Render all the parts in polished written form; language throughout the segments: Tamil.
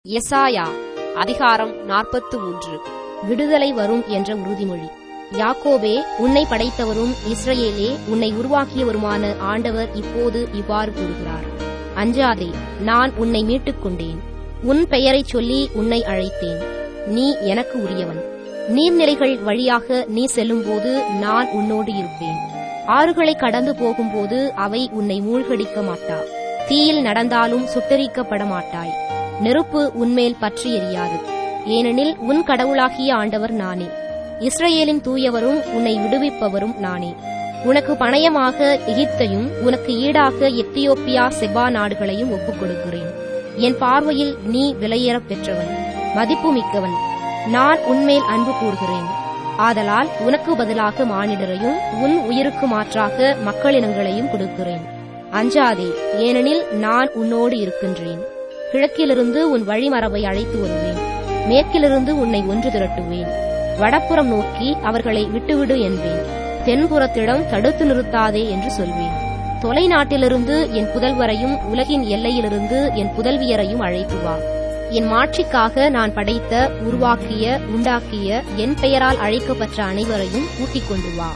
எசாயா அதிகாரம் 43. விடுதலை வரும் என்ற உறுதிமொழி. யாக்கோபே, உன்னை படைத்தவரும் இஸ்ரவேலே, உன்னை உருவாக்கியவருமான ஆண்டவர் இப்போது இவ்வாறு கூறுகிறார்: அஞ்சாதே, நான் உன்னை மீட்டுக் கொண்டேன். உன் பெயரைச் சொல்லி உன்னை அழைத்தேன். நீ எனக்கு உரியவன். நீர்நிலைகள் வழியாக நீ செல்லும்போது நான் உன்னோடு இருப்பேன். ஆறுகளை கடந்து போகும்போது அவை உன்னை மூழ்கடிக்க மாட்டா. தீயில் நடந்தாலும் சுட்டெரிக்கப்பட மாட்டாய். நெருப்பு உன்மேல் பற்றி எரியாது. ஏனெனில் உன் கடவுளாகிய ஆண்டவர் நானே. இஸ்ரவேலின் தூயவரும் உன்னை விடுவிப்பவரும் நானே. உனக்கு பணயமாக எகிப்தையும் உனக்கு ஈடாக எத்தியோப்பியா, செபா நாடுகளையும் ஒப்புக் கொடுக்கிறேன். என் பார்வையில் நீ விலையேறப் பெற்றவன், மதிப்புமிக்கவன். நான் உன்மேல் அன்பு கூர்கிறேன். ஆதலால் உனக்கு பதிலாக மானிடரையும் உன் உயிருக்கு மாற்றாக மக்களினங்களையும் கொடுக்கிறேன். அஞ்சாதே, ஏனெனில் நான் உன்னோடு இருக்கின்றேன். கிழக்கிலிருந்து உன் வழிமரபை அழைத்து வருவேன். மேற்கிலிருந்து உன்னை ஒன்று திரட்டுவேன். வடப்புறம் நோக்கி அவர்களை விட்டுவிடு என்பேன். தென்புறத்திடம் தடுத்து நிறுத்தாதே என்று சொல்வேன். தொலை நாட்டிலிருந்து என் புதல்வரையும் உலகின் எல்லையிலிருந்து என் புதல்வியரையும் அழைத்து வா. என் மாட்சிக்காக நான் படைத்த, உருவாக்கிய, உண்டாக்கிய, என் பெயரால் அழைக்கப்பட்ட அனைவரையும் கூட்டிக் கொண்டு வா.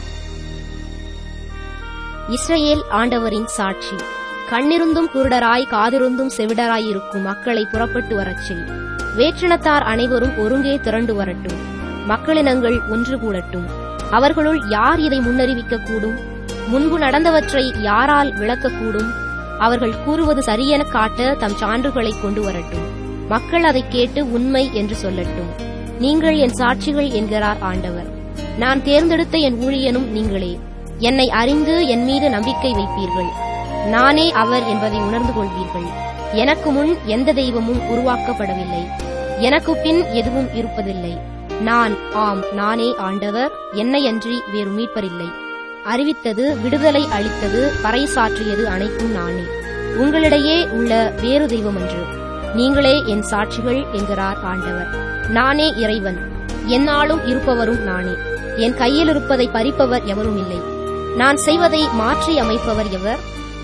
இஸ்ரவேல் ஆண்டவரின் சாட்சி. கண்ணிருந்தும் குருடராய், காதிருந்தும் செவிடராய் இருக்கும் மக்களை புறப்பட்டு வரச் செய். வேற்றினத்தார் அனைவரும் ஒருங்கே திரண்டு வரட்டும். மக்களினங்கள் ஒன்று கூடட்டும். அவர்களுள் யார் இதை முன்னறிவிக்கக்கூடும்? முன்பு நடந்தவற்றை யாரால் விளக்கக்கூடும்? அவர்கள் கூறுவது சரியென காட்ட தம் சான்றுகளை கொண்டு வரட்டும். மக்கள் அதைக் கேட்டு உண்மை என்று சொல்லட்டும். நீங்கள் என் சாட்சிகள் என்கிறார் ஆண்டவர். நான் தேர்ந்தெடுத்த என் ஊழியனும் நீங்களே. என்னை அறிந்து என் மீது நம்பிக்கை வைப்பீர்கள். நானே அவர் என்பதை உணர்ந்து கொள்வீர்கள். எனக்கு முன் எந்த தெய்வமும் உருவாக்கப்படவில்லை. எனக்கு பின் எதுவும் இருப்பதில்லை. நானே ஆண்டவர், என்னையன்றி வேறு மீட்பரில்லை. அறிவித்தது, விடுதலை அளித்தது, பறைசாற்றியது அனைத்தும் நானே. உங்களிடையே உள்ள வேறு தெய்வமன்று. நீங்களே என் சாட்சிகள் என்கிறார் ஆண்டவர். நானே இறைவன், எந்நாளும் இருப்பவரும் நானே. என் கையில் இருப்பதை பறிப்பவர் எவரும் இல்லை. நான் செய்வதை மாற்றி அமைப்பவர் எவர்?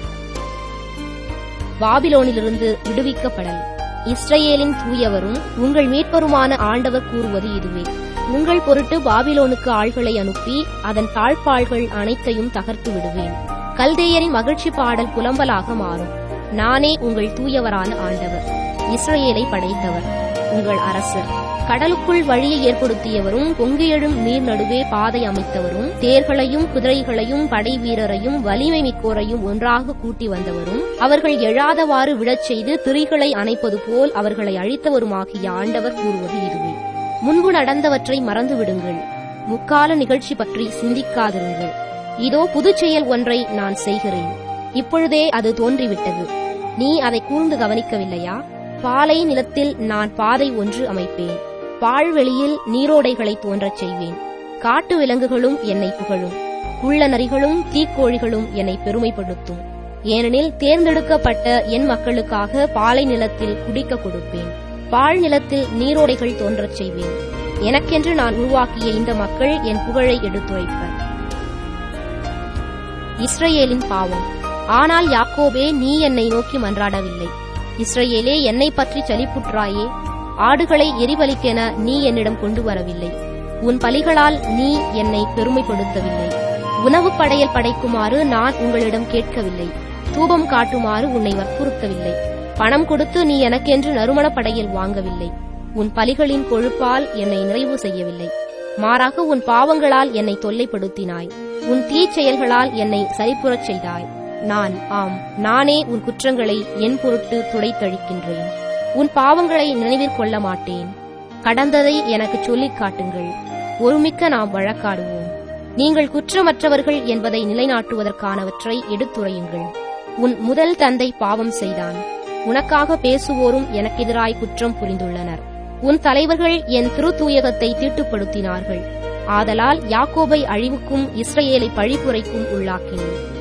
பாபிலோனிலிருந்து விடுவிக்கப்படல். இஸ்ரவேலின் தூயவரும் உங்கள் மீட்பருமான ஆண்டவர் கூறுவது இதுவே: உங்கள் பொருட்டு பாபிலோனுக்கு ஆள்களை அனுப்பி அதன் தாழ்பாள்கள் அனைத்தையும் தகர்த்து விடுவேன். கல்தேயரின் மகிழ்ச்சி பாடல் புலம்பலாக மாறும். நானே உங்கள் தூயவரான ஆண்டவர், இஸ்ரவேலை படைத்தவர், உங்கள் அரசர். கடலுக்குள் வழியை ஏற்படுத்தியவரும், பொங்கி எழும் நீர் நடுவே பாதை அமைத்தவரும், தேர்களையும் குதிரைகளையும் படை வீரரையும் வலிமை மிக்கோரையும் ஒன்றாக கூட்டி வந்தவரும், அவர்கள் எழாதவாறு விழச் செய்து திரிகளை அணைப்பது போல் அவர்களை அழித்தவருமாகிய ஆண்டவர் கூறுவது இதுவே: முன்பு நடந்தவற்றை மறந்து விடுங்கள். முக்கால நிகழ்ச்சி பற்றி சிந்திக்காதிருங்கள். இதோ புது செயல் ஒன்றை நான் செய்கிறேன். இப்பொழுதே அது தோன்றிவிட்டது. நீ அதை கூர்ந்து கவனிக்கவில்லையா? பாலை நிலத்தில் நான் பாதை ஒன்று அமைப்பேன். பாழ்வெளியில் நீரோடைகளை தோன்றச் செய்வேன். காட்டு விலங்குகளும் என்னை புகழும். குள்ள நரிகளும் தீக்கோழிகளும் என்னை பெருமைப்படுத்தும். ஏனெனில் தேர்ந்தெடுக்கப்பட்ட என் மக்களுக்காக பாலை நிலத்தில் குடிக்க கொடுப்பேன். பாழ் நிலத்தில் நீரோடைகள் தோன்றச் செய்வேன். எனக்கென்று நான் உருவாக்கிய இந்த மக்கள் என் புகழை எடுத்துரைப்பர். இஸ்ரவேலின் பாவம். ஆனால் யாக்கோபே, நீ என்னை நோக்கி மன்றாடவில்லை. இஸ்ரவேலே, என்னை பற்றி சலிப்புற்றாயே. ஆடுகளை எரிபலிக்கென நீ என்னிடம் கொண்டு வரவில்லை. உன் பலிகளால் நீ என்னை பெருமைப்படுத்தவில்லை. உணவு படையல் படைக்குமாறு நான் உங்களிடம் கேட்கவில்லை. தூபம் காட்டுமாறு உன்னை வற்புறுத்தவில்லை. பணம் கொடுத்து நீ எனக்கென்று நறுமண படையல் வாங்கவில்லை. உன் பலிகளின் கொழுப்பால் என்னை நிறைவு செய்யவில்லை. மாறாக உன் பாவங்களால் என்னை தொல்லைப்படுத்தினாய். உன் தீச்செயல்களால் என்னை சரிப்புறச் செய்தாய். நானே உன் குற்றங்களை என் பொருட்டு துடைத்தழிக்கின்றேன். உன் பாவங்களை நினைவிற் கொள்ள மாட்டேன். கடந்ததை எனக்கு சொல்லிக் காட்டுங்கள். ஒருமிக்க நாம் வழக்காடுவோம். நீங்கள் குற்றமற்றவர்கள் என்பதை நிலைநாட்டுவதற்கானவற்றை எடுத்துரையுங்கள். உன் முதல் தந்தை பாவம் செய்தான். உனக்காக பேசுவோரும் எனக்கெதிராய் குற்றம் புரிந்துள்ளனர். உன் தலைவர்கள் என் திருத்தூயகத்தை தீட்டுப்படுத்தினார்கள். ஆதலால் யாக்கோபை அழிவுக்கும் இஸ்ரவேலை பழிப்புரைக்கும் உள்ளாக்கினேன்.